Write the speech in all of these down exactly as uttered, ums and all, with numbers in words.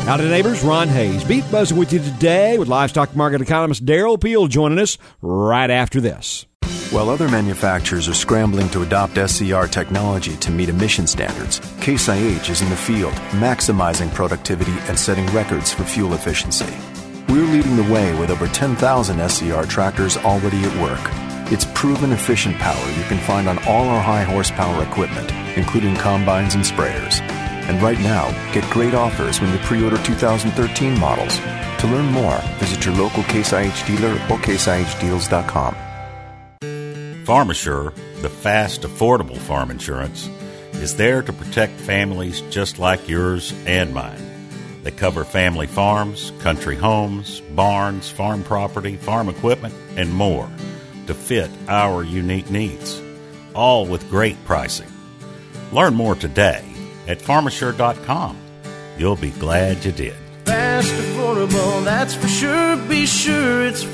Howdy, neighbors. Ron Hayes. Beef Buzzing with you today with livestock market economist Darrell Peel joining us right after this. While other manufacturers are scrambling to adopt S C R technology to meet emission standards, Case I H is in the field, maximizing productivity and setting records for fuel efficiency. We're leading the way with over ten thousand S C R tractors already at work. It's proven efficient power you can find on all our high horsepower equipment, including combines and sprayers. And right now, get great offers when you pre-order two thousand thirteen models. To learn more, visit your local Case I H dealer or case I H deals dot com. FarmAssure, the fast, affordable farm insurance, is there to protect families just like yours and mine. They cover family farms, country homes, barns, farm property, farm equipment, and more to fit our unique needs, all with great pricing. Learn more today at farm assure dot com. You'll be glad you did. Fast, affordable, that's for sure. Be sure it's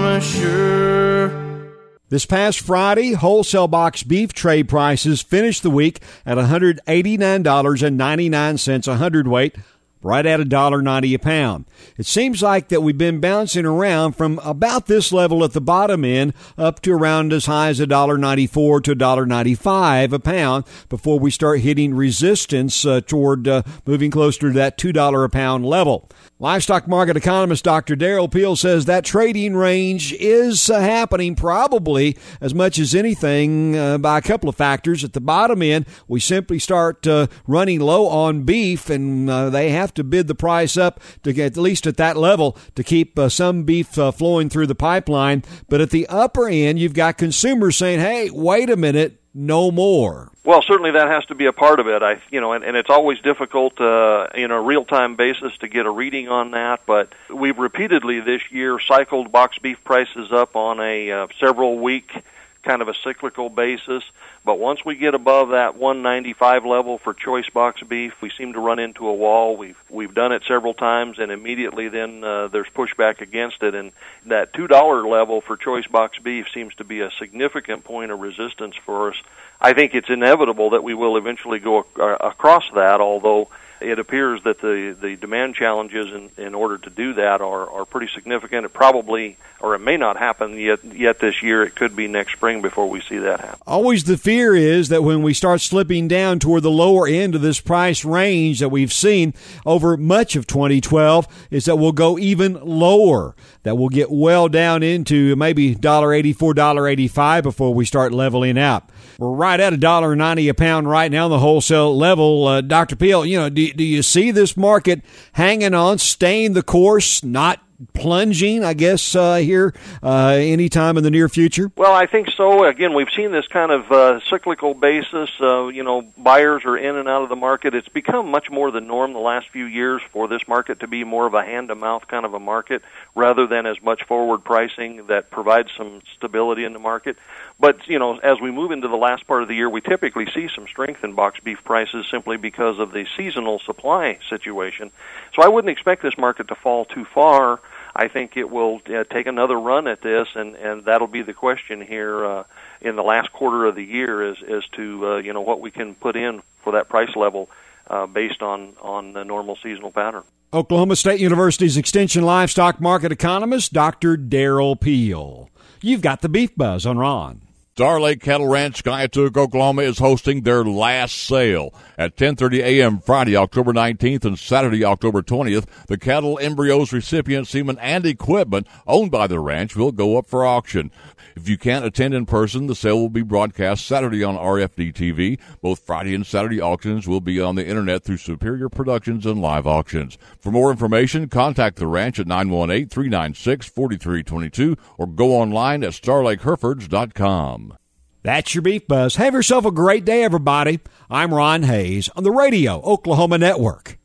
FarmAssure. This past Friday, wholesale box beef trade prices finished the week at one hundred eighty-nine dollars and ninety-nine cents a hundredweight, right at one dollar ninety a pound. It seems like that we've been bouncing around from about this level at the bottom end up to around as high as one dollar ninety-four to one dollar ninety-five a pound before we start hitting resistance uh, toward uh, moving closer to that two dollars a pound level. Livestock market economist Doctor Darrell Peel says that trading range is uh, happening probably as much as anything uh, by a couple of factors. At the bottom end, we simply start uh, running low on beef, and uh, they have to bid the price up to get at least at that level to keep uh, some beef uh, flowing through the pipeline. But at the upper end, you've got consumers saying, hey, wait a minute, no more. Well, certainly that has to be a part of it. I, you know, and, and it's always difficult uh, in a real-time basis to get a reading on that. But we've repeatedly this year cycled box beef prices up on a uh, several-week kind of a cyclical basis. But once we get above that one ninety-five level for choice box beef, we seem to run into a wall. We've we've done it several times, and immediately then uh, there's pushback against it. And that two dollar level for choice box beef seems to be a significant point of resistance for us. I think it's inevitable that we will eventually go ac- across that, although it appears that the, the demand challenges in, in order to do that are, are pretty significant. It probably, or it may not happen yet yet this year. It could be next spring before we see that happen. Always the fear is that when we start slipping down toward the lower end of this price range that we've seen over much of twenty twelve is that we'll go even lower, that we'll get well down into maybe one eighty-four, one eighty-five before we start leveling out. We're right at one dollar ninety a pound right now on the wholesale level. Uh, Doctor Peel, you know, do, do you see this market hanging on, staying the course, not plunging, I guess, uh, here uh, anytime in the near future? Well, I think so. Again, we've seen this kind of uh, cyclical basis. Uh, you know, buyers are in and out of the market. It's become much more the norm the last few years for this market to be more of a hand-to-mouth kind of a market rather than as much forward pricing that provides some stability in the market. But, you know, as we move into the last part of the year, we typically see some strength in box beef prices simply because of the seasonal supply situation. So I wouldn't expect this market to fall too far. I think it will uh, take another run at this, and, and that'll be the question here uh, in the last quarter of the year as, as to, uh, you know, what we can put in for that price level uh, based on, on the normal seasonal pattern. Oklahoma State University's Extension Livestock Market Economist, Doctor Darrell Peel. You've got the Beef Buzz on Ron. Star Lake Cattle Ranch, Skiatook, Oklahoma is hosting their last sale at ten thirty a.m. Friday, October nineteenth and Saturday, October twentieth. The cattle, embryos, recipient semen, and equipment owned by the ranch will go up for auction. If you can't attend in person, the sale will be broadcast Saturday on R F D T V. Both Friday and Saturday auctions will be on the internet through Superior Productions and Live Auctions. For more information, contact the ranch at nine one eight, three nine six, four three two two or go online at star lake herefords dot com. That's your Beef Buzz. Have yourself a great day, everybody. I'm Ron Hayes on the Radio Oklahoma Network.